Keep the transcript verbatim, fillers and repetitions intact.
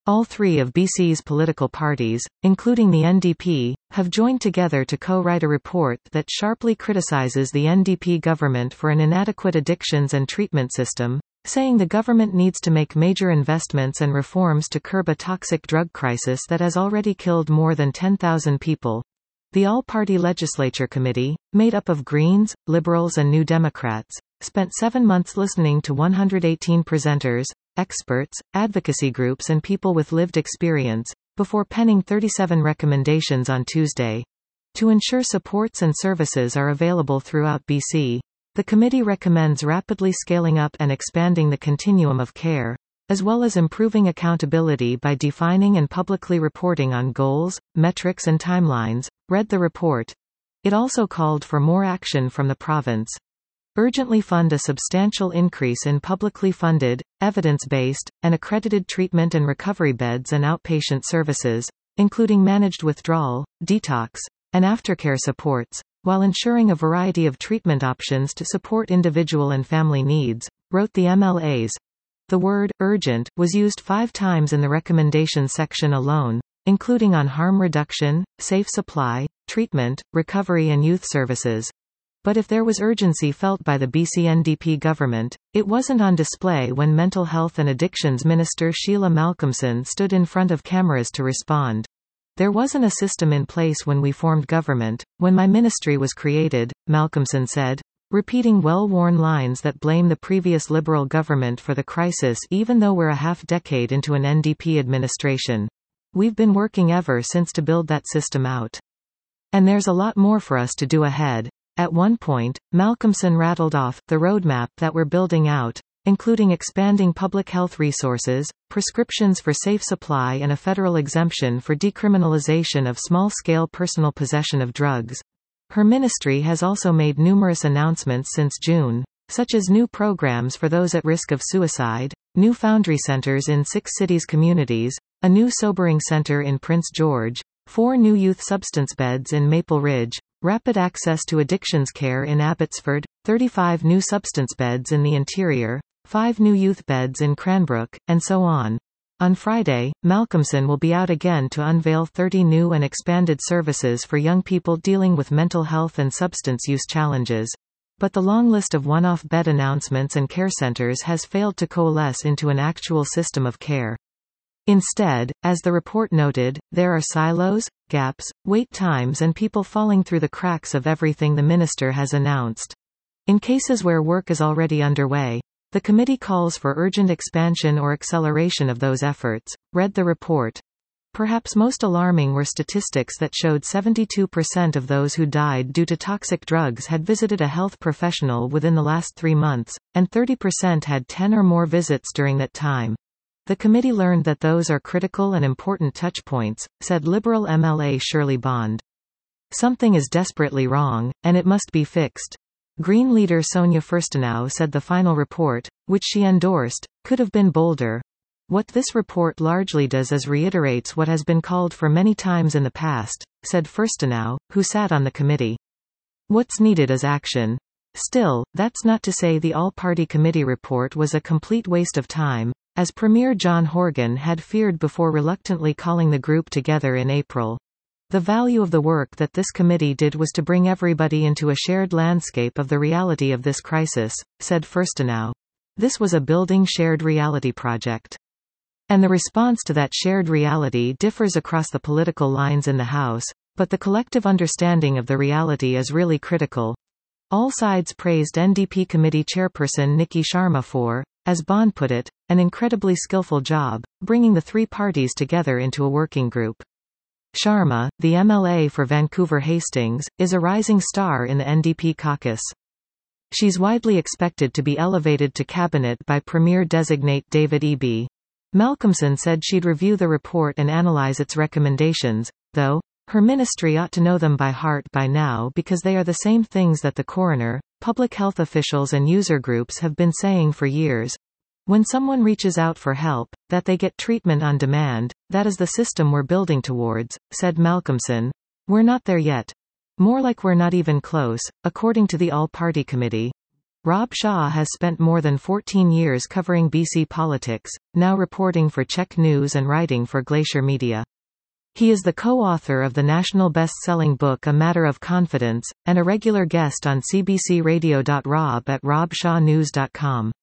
All three of B C's political parties, including the N D P, have joined together to co-write a report that sharply criticizes the N D P government for an inadequate addictions and treatment system, saying the government needs to make major investments and reforms to curb a toxic drug crisis that has already killed more than ten thousand people. The all-party legislature committee, made up of Greens, Liberals and New Democrats, spent seven months listening to one hundred eighteen presenters, experts, advocacy groups and people with lived experience, before penning thirty-seven recommendations on Tuesday. To ensure supports and services are available throughout B C, the committee recommends rapidly scaling up and expanding the continuum of care, as well as improving accountability by defining and publicly reporting on goals, metrics and timelines, read the report. It also called for more action from the province. Urgently fund a substantial increase in publicly funded, evidence-based, and accredited treatment and recovery beds and outpatient services, including managed withdrawal, detox, and aftercare supports, while ensuring a variety of treatment options to support individual and family needs, wrote the M L As. The word urgent was used five times in the recommendations section alone, including on harm reduction, safe supply, treatment, recovery and youth services. But if there was urgency felt by the B C N D P government, it wasn't on display when Mental Health and Addictions Minister Sheila Malcolmson stood in front of cameras to respond. There wasn't a system in place when we formed government, when my ministry was created, Malcolmson said, repeating well-worn lines that blame the previous Liberal government for the crisis even though we're a half-decade into an N D P administration. We've been working ever since to build that system out. And there's a lot more for us to do ahead. At one point, Malcolmson rattled off the roadmap that we're building out, including expanding public health resources, prescriptions for safe supply and a federal exemption for decriminalization of small-scale personal possession of drugs. Her ministry has also made numerous announcements since June, such as new programs for those at risk of suicide, new Foundry centers in six cities communities, a new sobering center in Prince George, four new youth substance beds in Maple Ridge, rapid access to addictions care in Abbotsford, thirty-five new substance beds in the interior, five new youth beds in Cranbrook, and so on. On Friday, Malcolmson will be out again to unveil thirty new and expanded services for young people dealing with mental health and substance use challenges. But the long list of one-off bed announcements and care centers has failed to coalesce into an actual system of care. Instead, as the report noted, there are silos, gaps, wait times and people falling through the cracks of everything the minister has announced. In cases where work is already underway, the committee calls for urgent expansion or acceleration of those efforts, read the report. Perhaps most alarming were statistics that showed seventy-two percent of those who died due to toxic drugs had visited a health professional within the last three months, and thirty percent had ten or more visits during that time. The committee learned that those are critical and important touchpoints, said Liberal M L A Shirley Bond. Something is desperately wrong, and it must be fixed. Green leader Sonia Furstenau said the final report, which she endorsed, could have been bolder. What this report largely does is reiterates what has been called for many times in the past, said Furstenau, who sat on the committee. What's needed is action. Still, that's not to say the all-party committee report was a complete waste of time, as Premier John Horgan had feared before reluctantly calling the group together in April. The value of the work that this committee did was to bring everybody into a shared landscape of the reality of this crisis, said Furstenau. This was a building shared reality project. And the response to that shared reality differs across the political lines in the House, but the collective understanding of the reality is really critical. All sides praised N D P committee chairperson Nikki Sharma for, as Bond put it, an incredibly skillful job, bringing the three parties together into a working group. Sharma, the M L A for Vancouver Hastings, is a rising star in the N D P caucus. She's widely expected to be elevated to cabinet by Premier-designate David Eby. Malcolmson said she'd review the report and analyze its recommendations, though, her ministry ought to know them by heart by now because they are the same things that the coroner, public health officials and user groups have been saying for years. When someone reaches out for help, that they get treatment on demand, that is the system we're building towards, said Malcolmson. We're not there yet. More like we're not even close, according to the all-party committee. Rob Shaw has spent more than fourteen years covering B C politics, now reporting for Czech News and writing for Glacier Media. He is the co-author of the national best-selling book A Matter of Confidence, and a regular guest on C B C Radio. Rob at rob shaw news dot com.